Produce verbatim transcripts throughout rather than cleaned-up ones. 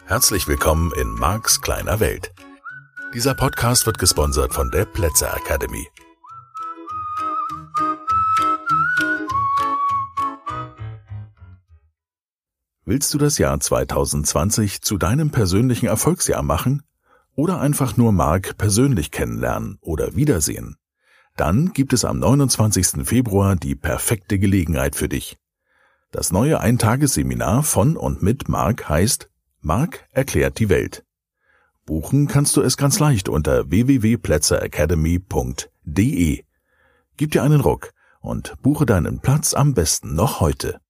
Herzlich willkommen in Marks kleiner Welt. Dieser Podcast wird gesponsert von der Plätzer Academy. Willst du das Jahr zwanzig zwanzig zu deinem persönlichen Erfolgsjahr machen? Oder einfach nur Mark persönlich kennenlernen oder wiedersehen? Dann gibt es am neunundzwanzigsten Februar die perfekte Gelegenheit für dich. Das neue Eintagesseminar von und mit Mark heißt Mark erklärt die Welt. Buchen kannst du es ganz leicht unter w w w punkt plätzer academy punkt d e. Gib dir einen Ruck und buche deinen Platz am besten noch heute.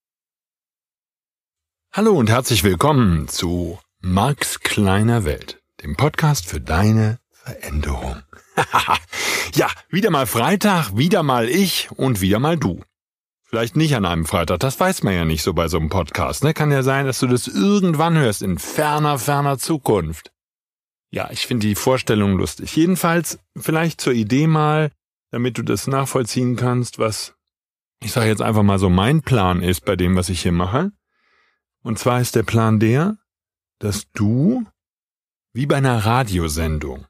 Hallo und herzlich willkommen zu Marks kleiner Welt, dem Podcast für deine Veränderung. Ja, wieder mal Freitag, wieder mal ich und wieder mal du. Vielleicht nicht an einem Freitag, das weiß man ja nicht so bei so einem Podcast, ne? Kann ja sein, dass du das irgendwann hörst, in ferner, ferner Zukunft. Ja, ich finde die Vorstellung lustig. Jedenfalls vielleicht zur Idee mal, damit du das nachvollziehen kannst, was, ich sage jetzt einfach mal so, mein Plan ist bei dem, was ich hier mache. Und zwar ist der Plan der, dass du, wie bei einer Radiosendung,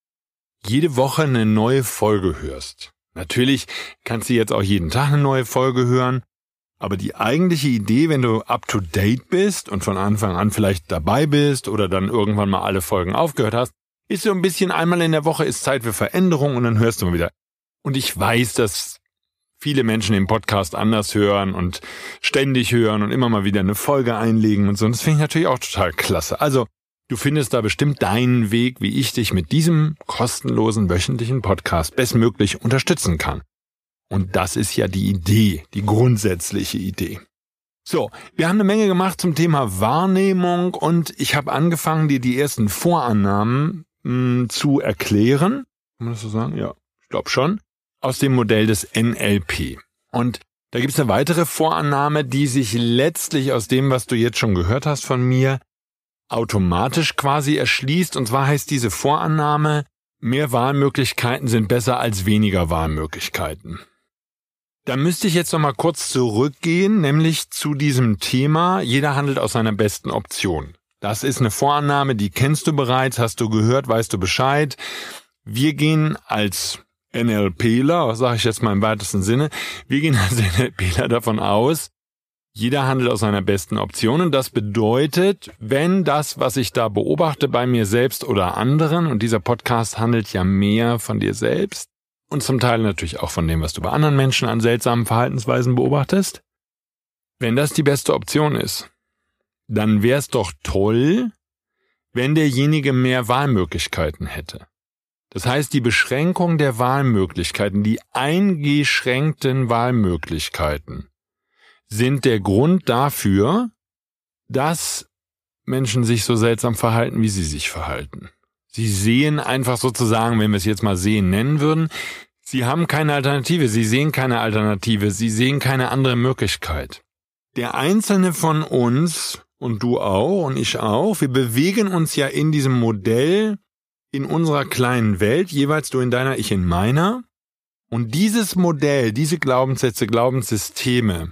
jede Woche eine neue Folge hörst. Natürlich kannst du jetzt auch jeden Tag eine neue Folge hören, aber die eigentliche Idee, wenn du up-to-date bist und von Anfang an vielleicht dabei bist oder dann irgendwann mal alle Folgen aufgehört hast, ist so ein bisschen einmal in der Woche ist Zeit für Veränderung und dann hörst du mal wieder. Und ich weiß, dass viele Menschen den Podcast anders hören und ständig hören und immer mal wieder eine Folge einlegen und so. Und das finde ich natürlich auch total klasse. Also, du findest da bestimmt deinen Weg, wie ich dich mit diesem kostenlosen wöchentlichen Podcast bestmöglich unterstützen kann. Und das ist ja die Idee, die grundsätzliche Idee. So, wir haben eine Menge gemacht zum Thema Wahrnehmung und ich habe angefangen, dir die ersten Vorannahmen mh, zu erklären. Kann man das so sagen? Ja, ich glaube schon. Aus dem Modell des N L P. Und da gibt es eine weitere Vorannahme, die sich letztlich aus dem, was du jetzt schon gehört hast von mir, automatisch quasi erschließt. Und zwar heißt diese Vorannahme, mehr Wahlmöglichkeiten sind besser als weniger Wahlmöglichkeiten. Da müsste ich jetzt noch mal kurz zurückgehen, nämlich zu diesem Thema, jeder handelt aus seiner besten Option. Das ist eine Vorannahme, die kennst du bereits, hast du gehört, weißt du Bescheid. Wir gehen als NLPler, was sage ich jetzt mal im weitesten Sinne, wir gehen als NLPler davon aus, jeder handelt aus seiner besten Option und das bedeutet, wenn das, was ich da beobachte bei mir selbst oder anderen, und dieser Podcast handelt ja mehr von dir selbst und zum Teil natürlich auch von dem, was du bei anderen Menschen an seltsamen Verhaltensweisen beobachtest, wenn das die beste Option ist, dann wäre es doch toll, wenn derjenige mehr Wahlmöglichkeiten hätte. Das heißt, die Beschränkung der Wahlmöglichkeiten, die eingeschränkten Wahlmöglichkeiten, sind der Grund dafür, dass Menschen sich so seltsam verhalten, wie sie sich verhalten. Sie sehen einfach sozusagen, wenn wir es jetzt mal sehen nennen würden, sie haben keine Alternative, sie sehen keine Alternative, sie sehen keine andere Möglichkeit. Der Einzelne von uns, und du auch und ich auch, wir bewegen uns ja in diesem Modell, in unserer kleinen Welt, jeweils du in deiner, ich in meiner. Und dieses Modell, diese Glaubenssätze, Glaubenssysteme,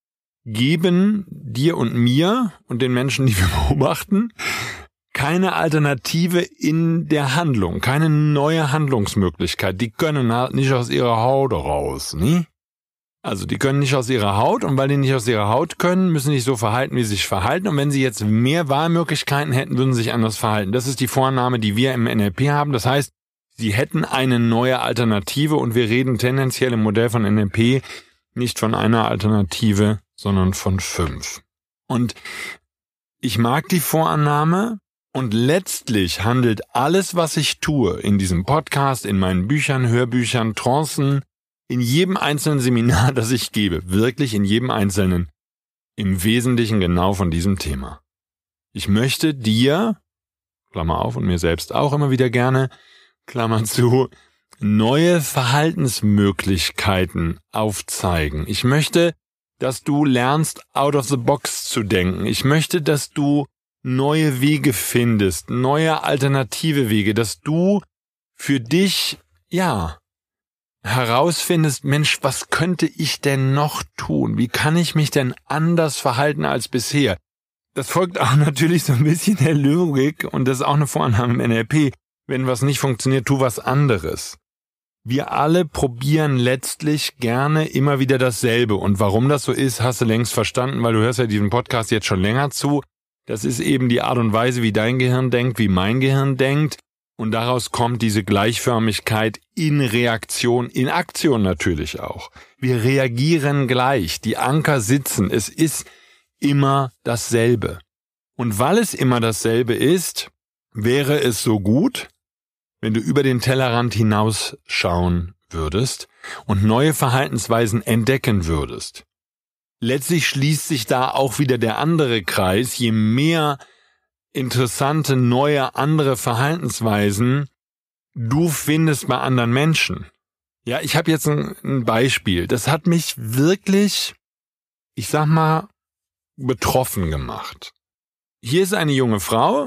geben dir und mir und den Menschen, die wir beobachten, keine Alternative in der Handlung, keine neue Handlungsmöglichkeit. Die können halt nicht aus ihrer Haut raus, ne? Also die können nicht aus ihrer Haut und weil die nicht aus ihrer Haut können, müssen sie sich so verhalten, wie sie sich verhalten. Und wenn sie jetzt mehr Wahlmöglichkeiten hätten, würden sie sich anders verhalten. Das ist die Vorannahme, die wir im N L P haben. Das heißt, sie hätten eine neue Alternative und wir reden tendenziell im Modell von N L P nicht von einer Alternative, sondern von fünf. Und ich mag die Vorannahme und letztlich handelt alles, was ich tue, in diesem Podcast, in meinen Büchern, Hörbüchern, Trancen, in jedem einzelnen Seminar, das ich gebe, wirklich in jedem einzelnen, im Wesentlichen genau von diesem Thema. Ich möchte dir, Klammer auf und mir selbst auch immer wieder gerne, Klammer zu, neue Verhaltensmöglichkeiten aufzeigen. Ich möchte, dass du lernst, out of the box zu denken. Ich möchte, dass du neue Wege findest, neue alternative Wege, dass du für dich, ja, herausfindest, Mensch, was könnte ich denn noch tun? Wie kann ich mich denn anders verhalten als bisher? das folgt auch natürlich so ein bisschen der Logik und das ist auch eine Vorannahme im N L P. Wenn was nicht funktioniert, tu was anderes. Wir alle probieren letztlich gerne immer wieder dasselbe. Und warum das so ist, hast du längst verstanden, weil du hörst ja diesen Podcast jetzt schon länger zu. Das ist eben die Art und Weise, wie dein Gehirn denkt, wie mein Gehirn denkt. Und daraus kommt diese Gleichförmigkeit in Reaktion, in Aktion natürlich auch. Wir reagieren gleich, die Anker sitzen. Es ist immer dasselbe. Und weil es immer dasselbe ist, wäre es so gut, wenn du über den Tellerrand hinausschauen würdest und neue Verhaltensweisen entdecken würdest. Letztlich schließt sich da auch wieder der andere Kreis. Je mehr interessante, neue, andere Verhaltensweisen du findest bei anderen Menschen. Ja, ich habe jetzt ein, ein Beispiel. Das hat mich wirklich, ich sag mal, betroffen gemacht. Hier ist eine junge Frau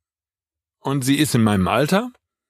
und sie ist in meinem Alter.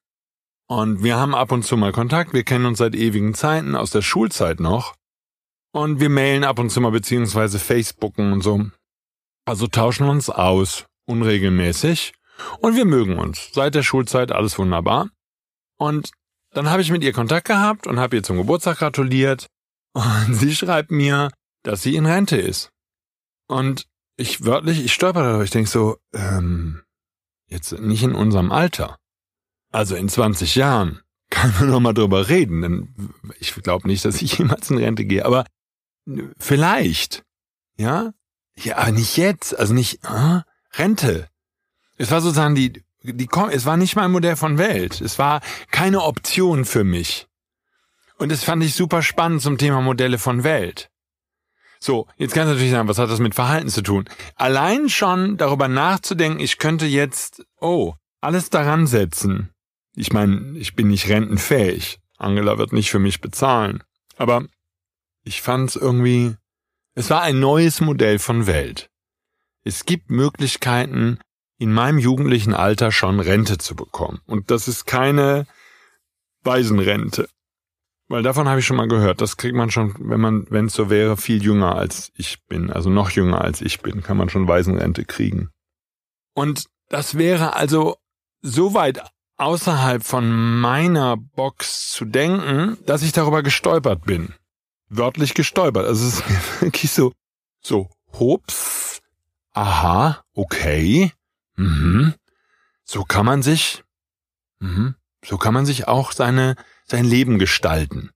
Und wir haben ab und zu mal Kontakt, wir kennen uns seit ewigen Zeiten, aus der Schulzeit noch. Und wir mailen ab und zu mal beziehungsweise Facebooken und so. Also tauschen uns aus, unregelmäßig. Und wir mögen uns. Seit der Schulzeit alles wunderbar. Und dann habe ich mit ihr Kontakt gehabt und habe ihr zum Geburtstag gratuliert. Und sie schreibt mir, dass sie in Rente ist. Und ich wörtlich, ich stolper darüber, ich denke so, ähm, jetzt nicht in unserem Alter. Also in zwanzig Jahren kann man noch mal drüber reden, denn ich glaube nicht, dass ich jemals in Rente gehe, aber vielleicht, ja, ja, aber nicht jetzt, also nicht, äh, Rente. Es war sozusagen die, die, es war nicht mein Modell von Welt, es war keine Option für mich. Und das fand ich super spannend zum Thema Modelle von Welt. So, jetzt kannst du natürlich sagen, was hat das mit Verhalten zu tun? Allein schon darüber nachzudenken, ich könnte jetzt, oh, alles daran setzen. Ich meine, ich bin nicht rentenfähig. Angela wird nicht für mich bezahlen. Aber ich fand es irgendwie, es war ein neues Modell von Welt. Es gibt Möglichkeiten, in meinem jugendlichen Alter schon Rente zu bekommen. Und das ist keine Waisenrente. Weil davon habe ich schon mal gehört. Das kriegt man schon, wenn man, wenn es so wäre, viel jünger als ich bin. Also noch jünger als ich bin, kann man schon Waisenrente kriegen. Und das wäre also so weit außerhalb von meiner Box zu denken, dass ich darüber gestolpert bin. Wörtlich gestolpert. Also es ist wirklich so, so, hups, aha, okay, mhm, so kann man sich, mhm, so kann man sich auch seine, sein Leben gestalten.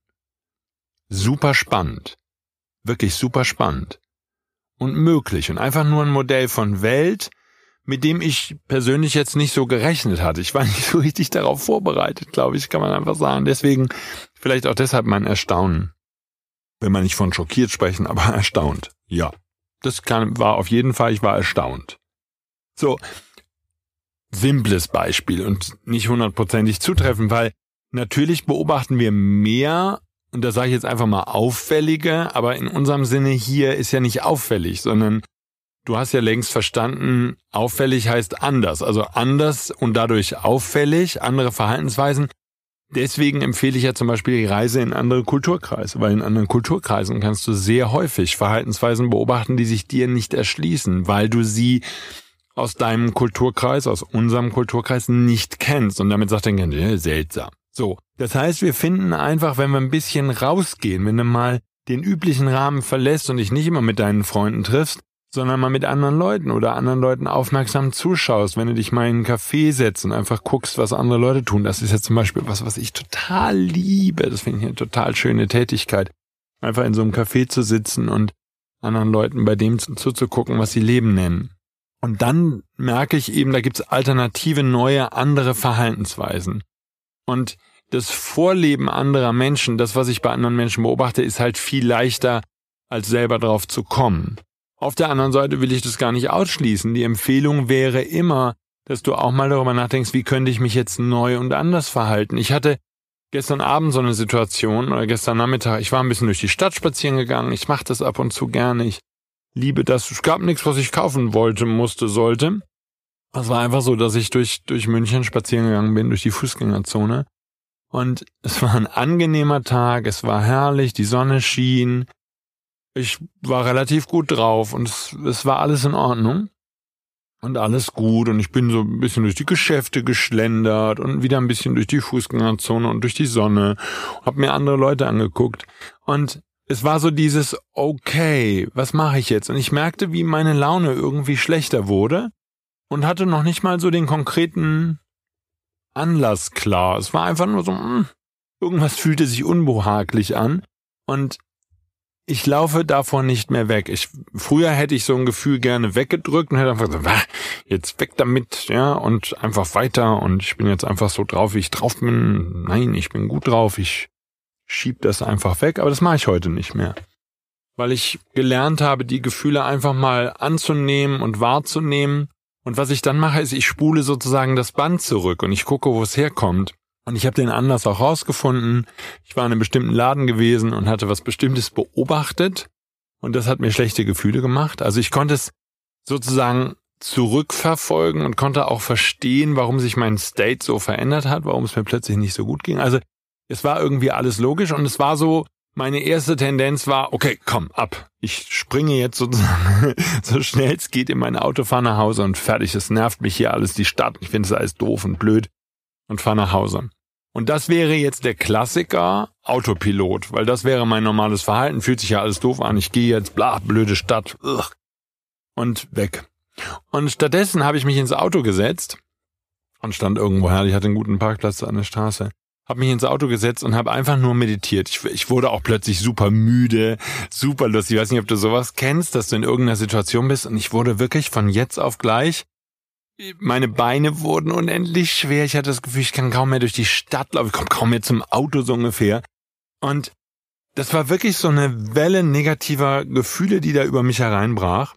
Super spannend. Wirklich super spannend. Und möglich. Und einfach nur ein Modell von Welt, mit dem ich persönlich jetzt nicht so gerechnet hatte. Ich war nicht so richtig darauf vorbereitet, glaube ich, kann man einfach sagen. Deswegen vielleicht auch deshalb mein Erstaunen. Wenn man nicht von schockiert sprechen, aber erstaunt. Ja, das kann, war auf jeden Fall, ich war erstaunt. So, simples Beispiel und nicht hundertprozentig zutreffend, weil natürlich beobachten wir mehr, und da sage ich jetzt einfach mal auffällige, aber in unserem Sinne hier ist ja nicht auffällig, sondern du hast ja längst verstanden, auffällig heißt anders, also anders und dadurch auffällig, andere Verhaltensweisen. Deswegen empfehle ich ja zum Beispiel die Reise in andere Kulturkreise, weil in anderen Kulturkreisen kannst du sehr häufig Verhaltensweisen beobachten, die sich dir nicht erschließen, weil du sie aus deinem Kulturkreis, aus unserem Kulturkreis nicht kennst. Und damit sagt dein Kind, ja, seltsam. So, das heißt, wir finden einfach, wenn wir ein bisschen rausgehen, wenn du mal den üblichen Rahmen verlässt und dich nicht immer mit deinen Freunden triffst, sondern mal mit anderen Leuten oder anderen Leuten aufmerksam zuschaust, wenn du dich mal in einen Café setzt und einfach guckst, was andere Leute tun. Das ist ja zum Beispiel was, was ich total liebe. Das finde ich eine total schöne Tätigkeit. Einfach in so einem Café zu sitzen und anderen Leuten bei dem zuzugucken, was sie Leben nennen. Und dann merke ich eben, da gibt's alternative, neue, andere Verhaltensweisen. Und das Vorleben anderer Menschen, das, was ich bei anderen Menschen beobachte, ist halt viel leichter, als selber drauf zu kommen. Auf der anderen Seite will ich das gar nicht ausschließen. Die Empfehlung wäre immer, dass du auch mal darüber nachdenkst, wie könnte ich mich jetzt neu und anders verhalten. Ich hatte gestern Abend so eine Situation, oder gestern Nachmittag, ich war ein bisschen durch die Stadt spazieren gegangen. Ich mache das ab und zu gerne. Ich liebe das. Es gab nichts, was ich kaufen wollte, musste, sollte. Es war einfach so, dass ich durch, durch München spazieren gegangen bin, durch die Fußgängerzone. Und es war ein angenehmer Tag, es war herrlich, die Sonne schien. Ich war relativ gut drauf und es, es war alles in Ordnung. und alles gut und ich bin so ein bisschen durch die Geschäfte geschlendert und wieder ein bisschen durch die Fußgängerzone und durch die Sonne, hab mir andere Leute angeguckt und es war so dieses, okay, was mache ich jetzt? Und ich merkte, wie meine Laune irgendwie schlechter wurde und hatte noch nicht mal so den konkreten Anlass klar. Es war einfach nur so, mh, irgendwas fühlte sich unbehaglich an und ich laufe davon nicht mehr weg. Ich, früher hätte ich so ein Gefühl gerne weggedrückt und hätte einfach so, wah, jetzt weg damit, ja, und einfach weiter und ich bin jetzt einfach so drauf, wie ich drauf bin. Nein, ich bin gut drauf, ich schieb das einfach weg, aber das mache ich heute nicht mehr. Weil ich gelernt habe, die Gefühle einfach mal anzunehmen und wahrzunehmen. Und was ich dann mache, ist, ich spule sozusagen das Band zurück und ich gucke, wo es herkommt. Und ich habe den Anlass auch rausgefunden. Ich war in einem bestimmten Laden gewesen und hatte was Bestimmtes beobachtet. Und das hat mir schlechte Gefühle gemacht. Also ich konnte es sozusagen zurückverfolgen und konnte auch verstehen, warum sich mein State so verändert hat, warum es mir plötzlich nicht so gut ging. Also es war irgendwie alles logisch und es war so, meine erste Tendenz war, okay, komm, ab. Ich springe jetzt sozusagen so schnell es geht in mein Auto, fahre nach Hause und fertig. Es nervt mich hier alles, die Stadt. Ich finde es alles doof und blöd. Und fahre nach Hause. Und das wäre jetzt der Klassiker Autopilot, weil das wäre mein normales Verhalten, fühlt sich ja alles doof an, ich gehe jetzt, bla, blöde Stadt, ugh, und weg. Und stattdessen habe ich mich ins Auto gesetzt und stand irgendwo her, ich hatte einen guten Parkplatz an der Straße, habe mich ins Auto gesetzt und habe einfach nur meditiert. Ich, ich wurde auch plötzlich super müde, super lustig, ich weiß nicht, ob du sowas kennst, dass du in irgendeiner Situation bist und ich wurde wirklich von jetzt auf gleich, meine Beine wurden unendlich schwer. Ich hatte das Gefühl, ich kann kaum mehr durch die Stadt laufen. Ich komme kaum mehr zum Auto so ungefähr. Und das war wirklich so eine Welle negativer Gefühle, die da über mich hereinbrach.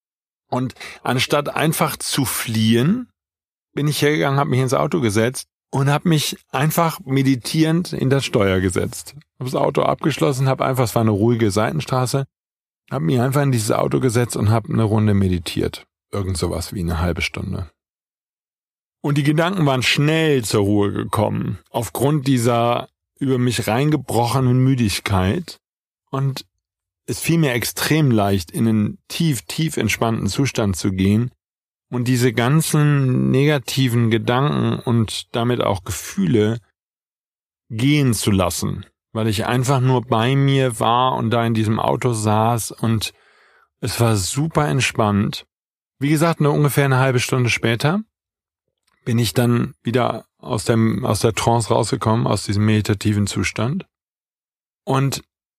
Und anstatt einfach zu fliehen, bin ich hergegangen, habe mich ins Auto gesetzt und habe mich einfach meditierend in das Steuer gesetzt. Habe das Auto abgeschlossen, habe einfach, es war eine ruhige Seitenstraße, habe mich einfach in dieses Auto gesetzt und habe eine Runde meditiert. Irgend sowas wie eine halbe Stunde. Und die Gedanken waren schnell zur Ruhe gekommen, aufgrund dieser über mich reingebrochenen Müdigkeit. Und es fiel mir extrem leicht, in einen tief, tief entspannten Zustand zu gehen und diese ganzen negativen Gedanken und damit auch Gefühle gehen zu lassen, weil ich einfach nur bei mir war und da in diesem Auto saß und es war super entspannt. Wie gesagt, nur ungefähr eine halbe Stunde später bin ich dann wieder aus dem, aus der Trance rausgekommen, aus diesem meditativen Zustand. Und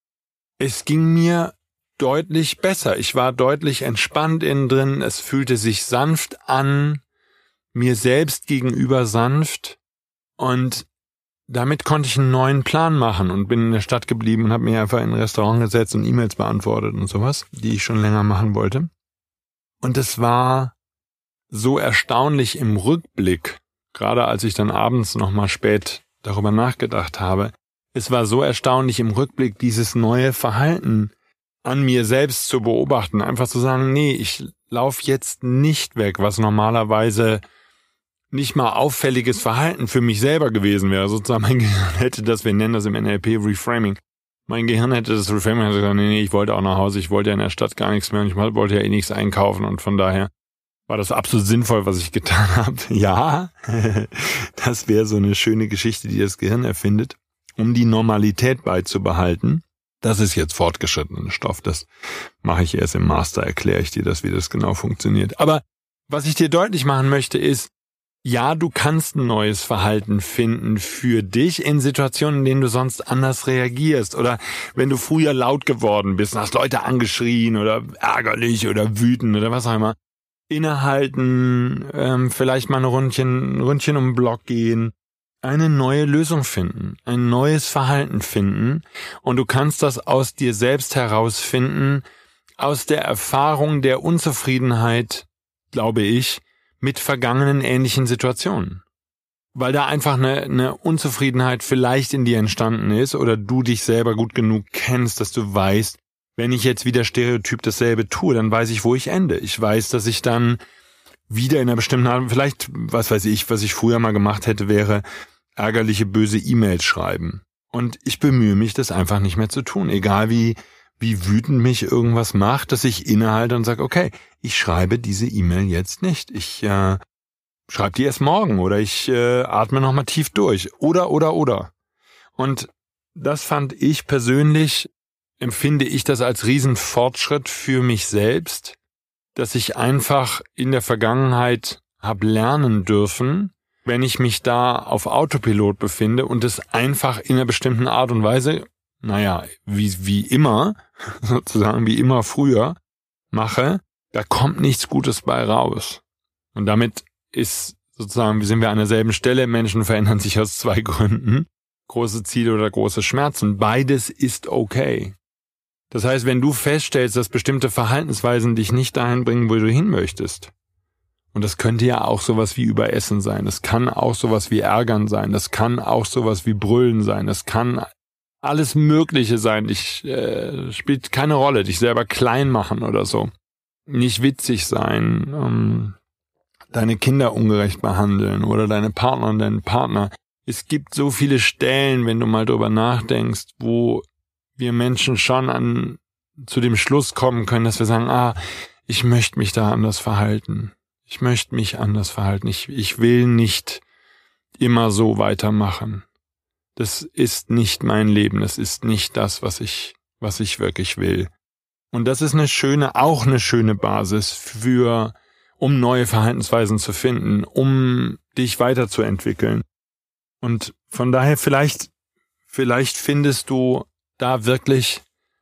es ging mir deutlich besser. Ich war deutlich entspannt innen drin. Es fühlte sich sanft an, mir selbst gegenüber sanft. Und damit konnte ich einen neuen Plan machen und bin in der Stadt geblieben und habe mich einfach in ein Restaurant gesetzt und E-Mails beantwortet und sowas, die ich schon länger machen wollte. Und es war so erstaunlich im Rückblick, gerade als ich dann abends nochmal spät darüber nachgedacht habe, es war so erstaunlich im Rückblick, dieses neue Verhalten an mir selbst zu beobachten, einfach zu sagen, nee, ich laufe jetzt nicht weg, was normalerweise nicht mal auffälliges Verhalten für mich selber gewesen wäre. Sozusagen mein Gehirn hätte das, wir nennen das im N L P Reframing, mein Gehirn hätte das Reframing, hätte gesagt, nee, nee, ich wollte auch nach Hause, ich wollte ja in der Stadt gar nichts mehr und ich wollte ja eh nichts einkaufen und von daher war das absolut sinnvoll, was ich getan habe. Ja, das wäre so eine schöne Geschichte, die das Gehirn erfindet, um die Normalität beizubehalten. Das ist jetzt fortgeschrittener Stoff, das mache ich erst im Master, erkläre ich dir das, wie das genau funktioniert. Aber was ich dir deutlich machen möchte ist, ja, du kannst ein neues Verhalten finden für dich in Situationen, in denen du sonst anders reagierst. Oder wenn du früher laut geworden bist und hast Leute angeschrien oder ärgerlich oder wütend oder was auch immer. Innehalten, ähm, vielleicht mal ein Rundchen, ein Rundchen um den Block gehen, eine neue Lösung finden, ein neues Verhalten finden. Und du kannst das aus dir selbst herausfinden, aus der Erfahrung der Unzufriedenheit, glaube ich, mit vergangenen ähnlichen Situationen. Weil da einfach eine, eine Unzufriedenheit vielleicht in dir entstanden ist oder du dich selber gut genug kennst, dass du weißt, wenn ich jetzt wieder stereotyp dasselbe tue, dann weiß ich, wo ich ende. Ich weiß, dass ich dann wieder in einer bestimmten Art, vielleicht, was weiß ich, was ich früher mal gemacht hätte, wäre ärgerliche, böse E-Mails schreiben. Und ich bemühe mich, das einfach nicht mehr zu tun. Egal wie wie wütend mich irgendwas macht, dass ich innehalte und sage, okay, ich schreibe diese E-Mail jetzt nicht. Ich äh, schreibe die erst morgen oder ich äh, atme nochmal tief durch. Oder, oder, oder. Und das fand ich persönlich, empfinde ich das als Riesenfortschritt für mich selbst, dass ich einfach in der Vergangenheit habe lernen dürfen, wenn ich mich da auf Autopilot befinde und es einfach in einer bestimmten Art und Weise, naja, wie, wie immer, sozusagen wie immer früher, mache, da kommt nichts Gutes bei raus. Und damit ist sozusagen, sind wir an derselben Stelle, Menschen verändern sich aus zwei Gründen, große Ziele oder große Schmerzen. Beides ist okay. Das heißt, wenn du feststellst, dass bestimmte Verhaltensweisen dich nicht dahin bringen, wo du hin möchtest, und das könnte ja auch sowas wie Überessen sein, das kann auch sowas wie Ärgern sein, das kann auch sowas wie Brüllen sein, das kann alles Mögliche sein, dich äh, spielt keine Rolle, dich selber klein machen oder so, nicht witzig sein, ähm, deine Kinder ungerecht behandeln oder deine Partner und deinen Partner. Es gibt so viele Stellen, wenn du mal drüber nachdenkst, wo wir Menschen schon an zu dem Schluss kommen können, dass wir sagen, ah, ich möchte mich da anders verhalten. Ich möchte mich anders verhalten. Ich, ich will nicht immer so weitermachen. Das ist nicht mein Leben. Das ist nicht das, was ich, was ich wirklich will. Und das ist eine schöne, auch eine schöne Basis für, um neue Verhaltensweisen zu finden, um dich weiterzuentwickeln. Und von daher vielleicht, vielleicht findest du da wirklich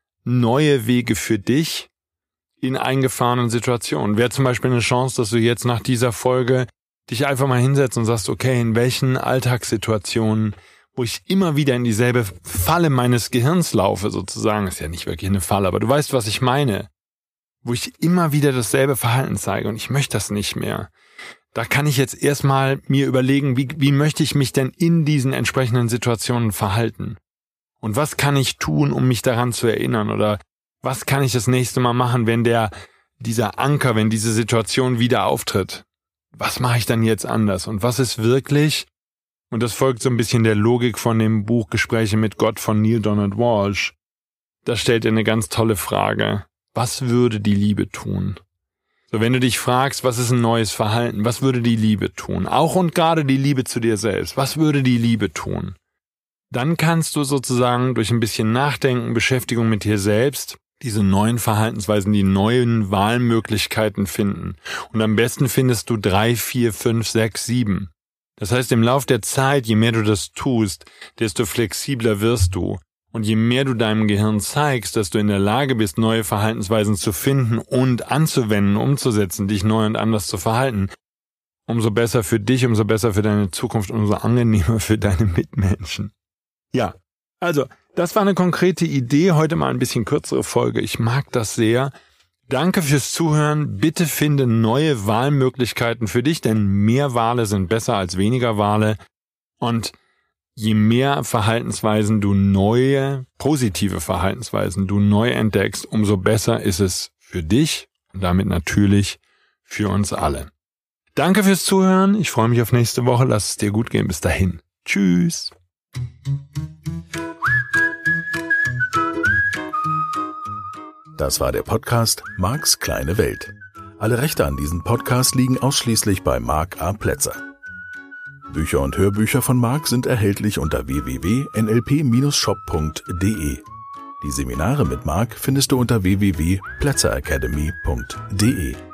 neue Wege für dich in eingefahrenen Situationen. Wäre zum Beispiel eine Chance, dass du jetzt nach dieser Folge dich einfach mal hinsetzt und sagst, okay, in welchen Alltagssituationen, wo ich immer wieder in dieselbe Falle meines Gehirns laufe, sozusagen, ist ja nicht wirklich eine Falle, aber du weißt, was ich meine, wo ich immer wieder dasselbe Verhalten zeige und ich möchte das nicht mehr. Da kann ich jetzt erstmal mir überlegen, wie, wie möchte ich mich denn in diesen entsprechenden Situationen verhalten? Und was kann ich tun, um mich daran zu erinnern? Oder was kann ich das nächste Mal machen, wenn der, dieser Anker, wenn diese Situation wieder auftritt? Was mache ich dann jetzt anders? Und was ist wirklich, und das folgt so ein bisschen der Logik von dem Buch Gespräche mit Gott von Neale Donald Walsch, da stellt er eine ganz tolle Frage. Was würde die Liebe tun? So, wenn du dich fragst, was ist ein neues Verhalten? Was würde die Liebe tun? Auch und gerade die Liebe zu dir selbst. Was würde die Liebe tun? Dann kannst du sozusagen durch ein bisschen Nachdenken, Beschäftigung mit dir selbst diese neuen Verhaltensweisen, die neuen Wahlmöglichkeiten finden. Und am besten findest du drei, vier, fünf, sechs, sieben. Das heißt, im Lauf der Zeit, je mehr du das tust, desto flexibler wirst du. Und je mehr du deinem Gehirn zeigst, dass du in der Lage bist, neue Verhaltensweisen zu finden und anzuwenden, umzusetzen, dich neu und anders zu verhalten, umso besser für dich, umso besser für deine Zukunft, umso angenehmer für deine Mitmenschen. Ja, also, das war eine konkrete Idee, heute mal ein bisschen kürzere Folge. Ich mag das sehr. Danke fürs Zuhören. Bitte finde neue Wahlmöglichkeiten für dich, denn mehr Wale sind besser als weniger Wale. Und je mehr Verhaltensweisen du neue, positive Verhaltensweisen du neu entdeckst, umso besser ist es für dich und damit natürlich für uns alle. Danke fürs Zuhören. Ich freue mich auf nächste Woche. Lass es dir gut gehen. Bis dahin. Tschüss. Das war der Podcast Marks kleine Welt. Alle Rechte an diesem Podcast liegen ausschließlich bei Mark A. Plätzer. Bücher und Hörbücher von Mark sind erhältlich unter w w w punkt n l p Bindestrich shop punkt d e. Die Seminare mit Mark findest du unter w w w punkt plätzer academy punkt d e.